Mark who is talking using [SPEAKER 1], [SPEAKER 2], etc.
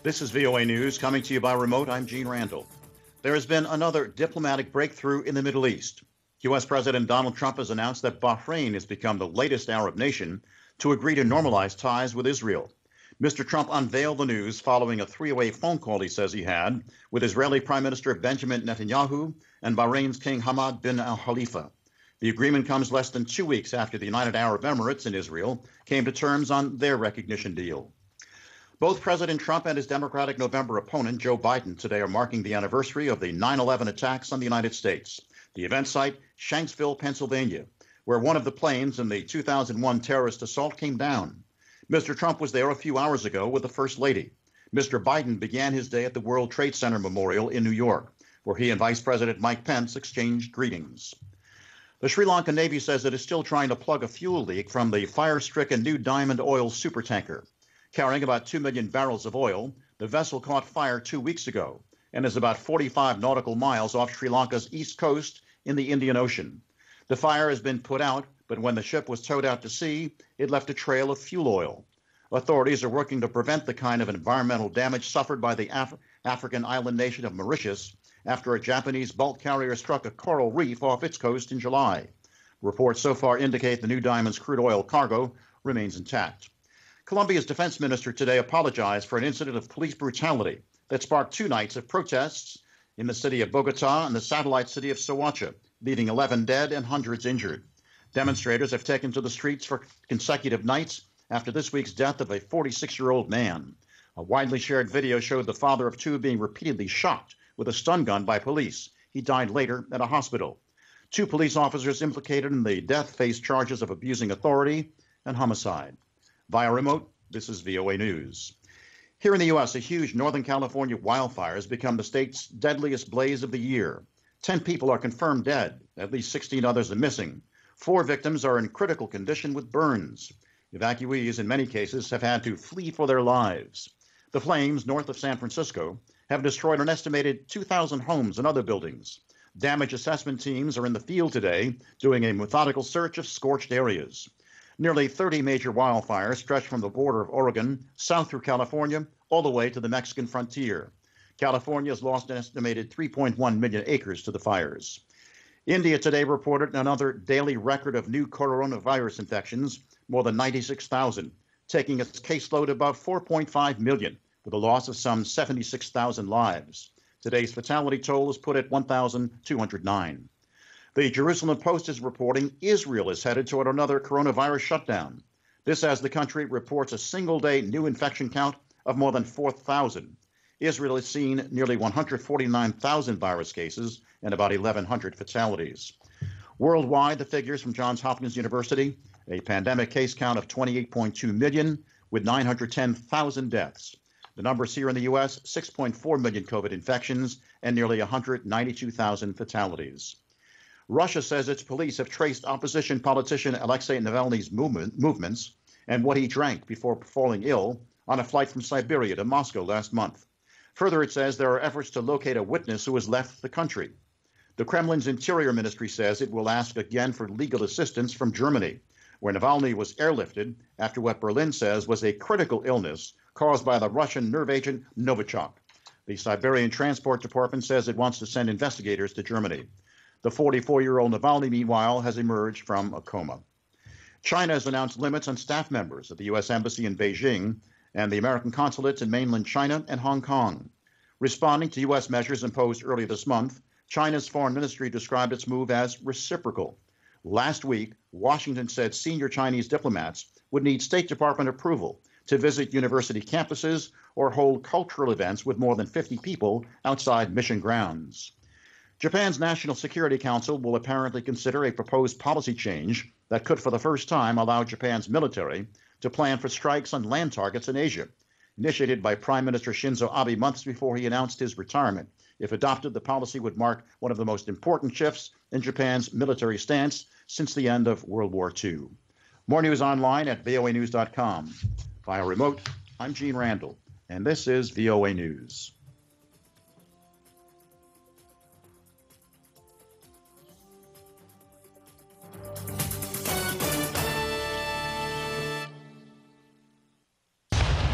[SPEAKER 1] This is VOA News coming to you by remote. I'm Gene Randall. There has been another diplomatic breakthrough in the Middle East. U.S. President Donald Trump has announced that Bahrain has become the latest Arab nation to agree to normalize ties with Israel. Mr. Trump unveiled the news following a three-way phone call he says he had with Israeli Prime Minister Benjamin Netanyahu and Bahrain's King Hamad bin Al Khalifa. The agreement comes less than 2 weeks after the United Arab Emirates and Israel came to terms on their recognition deal. Both President Trump and his Democratic November opponent, Joe Biden, today are marking the anniversary of the 9/11 attacks on the United States. The event site, Shanksville, Pennsylvania, where one of the planes in the 2001 terrorist assault came down. Mr. Trump was there a few hours ago with the First Lady. Mr. Biden began his day at the World Trade Center Memorial in New York, where he and Vice President Mike Pence exchanged greetings. The Sri Lankan Navy says it is still trying to plug a fuel leak from the fire-stricken New Diamond oil supertanker. Carrying about 2 million barrels of oil, the vessel caught fire 2 weeks ago and is about 45 nautical miles off Sri Lanka's east coast in the Indian Ocean. The fire has been put out, but when the ship was towed out to sea, it left a trail of fuel oil. Authorities are working to prevent the kind of environmental damage suffered by the African island nation of Mauritius after a Japanese bulk carrier struck a coral reef off its coast in July. Reports so far indicate the New Diamond's crude oil cargo remains intact. Colombia's defense minister today apologized for an incident of police brutality that sparked 2 nights of protests in the city of Bogota and the satellite city of Soacha, leaving 11 dead and hundreds injured. Demonstrators have taken to the streets for consecutive nights after this week's death of a 46-year-old man. A widely shared video showed the father of 2 being repeatedly shot with a stun gun by police. He died later at a hospital. 2 police officers implicated in the death face charges of abusing authority and homicide. Via remote, this is VOA News. Here in the U.S., a huge Northern California wildfire has become the state's deadliest blaze of the year. 10 people are confirmed dead. At least 16 others are missing. 4 victims are in critical condition with burns. Evacuees, in many cases, have had to flee for their lives. The flames north of San Francisco have destroyed an estimated 2,000 homes and other buildings. Damage assessment teams are in the field today doing a methodical search of scorched areas. Nearly 30 major wildfires stretch from the border of Oregon south through California all the way to the Mexican frontier. California has lost an estimated 3.1 million acres to the fires. India today reported another daily record of new coronavirus infections, more than 96,000, taking its caseload above 4.5 million, with a loss of some 76,000 lives. Today's fatality toll is put at 1,209. The Jerusalem Post is reporting Israel is headed toward another coronavirus shutdown. This as the country reports a single-day new infection count of more than 4,000. Israel has seen nearly 149,000 virus cases and about 1,100 fatalities. Worldwide, the figures from Johns Hopkins University, a pandemic case count of 28.2 million with 910,000 deaths. The numbers here in the U.S., 6.4 million COVID infections and nearly 192,000 fatalities. Russia says its police have traced opposition politician Alexei Navalny's movements and what he drank before falling ill on a flight from Siberia to Moscow last month. Further, it says there are efforts to locate a witness who has left the country. The Kremlin's Interior Ministry says it will ask again for legal assistance from Germany, where Navalny was airlifted after what Berlin says was a critical illness caused by the Russian nerve agent Novichok. The Siberian Transport Department says it wants to send investigators to Germany. The 44-year-old Navalny, meanwhile, has emerged from a coma. China has announced limits on staff members at the U.S. Embassy in Beijing and the American consulates in mainland China and Hong Kong. Responding to U.S. measures imposed early this month, China's foreign ministry described its move as reciprocal. Last week, Washington said senior Chinese diplomats would need State Department approval to visit university campuses or hold cultural events with more than 50 people outside mission grounds. Japan's National Security Council will apparently consider a proposed policy change that could for the first time allow Japan's military to plan for strikes on land targets in Asia. Initiated by Prime Minister Shinzo Abe months before he announced his retirement. If adopted, the policy would mark one of the most important shifts in Japan's military stance since the end of World War II. More news online at voanews.com. Via remote, I'm Gene Randall, and this is VOA News.